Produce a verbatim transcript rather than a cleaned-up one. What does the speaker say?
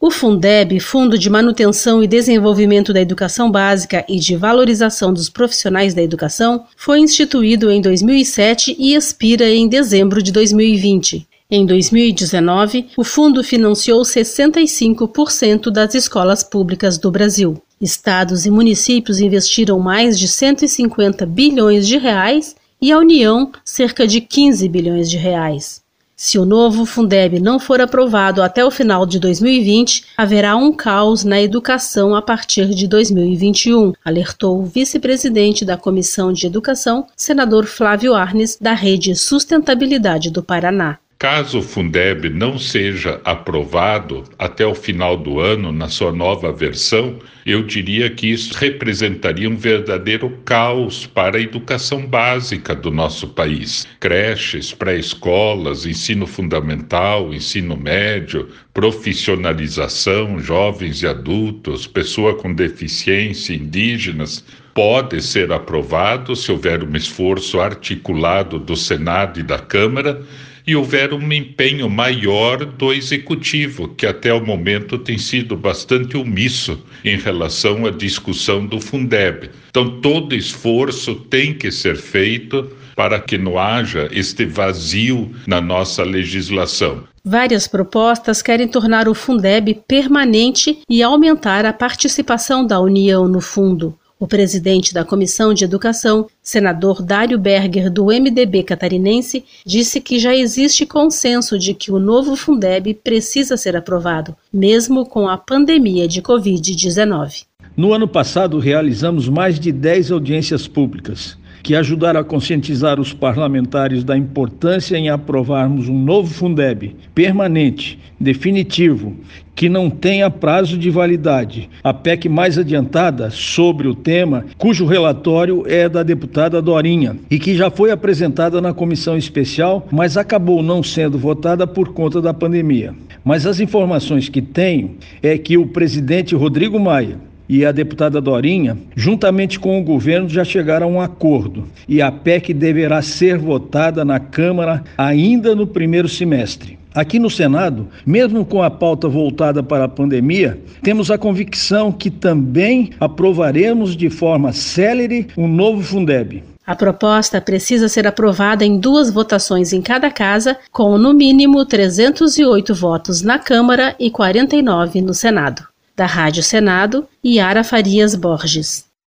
O Fundeb, Fundo de Manutenção e Desenvolvimento da Educação Básica e de Valorização dos Profissionais da Educação, foi instituído em dois mil e sete e expira em dezembro de dois mil e vinte. Em dois mil e dezenove, o fundo financiou sessenta e cinco por cento das escolas públicas do Brasil. Estados e municípios investiram mais de cento e cinquenta bilhões de reais e a União cerca de quinze bilhões de reais. Se o novo Fundeb não for aprovado até o final de dois mil e vinte, haverá um caos na educação a partir de dois mil e vinte e um, alertou o vice-presidente da Comissão de Educação, senador Flávio Arnes, da Rede Sustentabilidade do Paraná. Caso o Fundeb não seja aprovado até o final do ano, na sua nova versão, eu diria que isso representaria um verdadeiro caos para a educação básica do nosso país. Creches, pré-escolas, ensino fundamental, ensino médio, profissionalização, jovens e adultos, pessoa com deficiência, indígenas, pode ser aprovado se houver um esforço articulado do Senado e da Câmara, e houver um empenho maior do Executivo, que até o momento tem sido bastante omisso em relação à discussão do Fundeb. Então, todo esforço tem que ser feito para que não haja este vazio na nossa legislação. Várias propostas querem tornar o Fundeb permanente e aumentar a participação da União no fundo. O presidente da Comissão de Educação, senador Dário Berger, do M D B catarinense, disse que já existe consenso de que o novo Fundeb precisa ser aprovado, mesmo com a pandemia de covid dezenove. No ano passado, realizamos mais de dez audiências públicas, que ajudaram a conscientizar os parlamentares da importância em aprovarmos um novo Fundeb permanente, definitivo, que não tenha prazo de validade. A P E C mais adiantada sobre o tema, cujo relatório é da deputada Dorinha e que já foi apresentada na comissão especial, mas acabou não sendo votada por conta da pandemia. Mas as informações que tenho é que o presidente Rodrigo Maia e a deputada Dorinha, juntamente com o governo, já chegaram a um acordo e a P E C deverá ser votada na Câmara ainda no primeiro semestre. Aqui no Senado, mesmo com a pauta voltada para a pandemia, temos a convicção que também aprovaremos de forma célere um novo Fundeb. A proposta precisa ser aprovada em duas votações em cada casa, com no mínimo trezentos e oito votos na Câmara e quarenta e nove no Senado. Da Rádio Senado, Yara Farias Borges.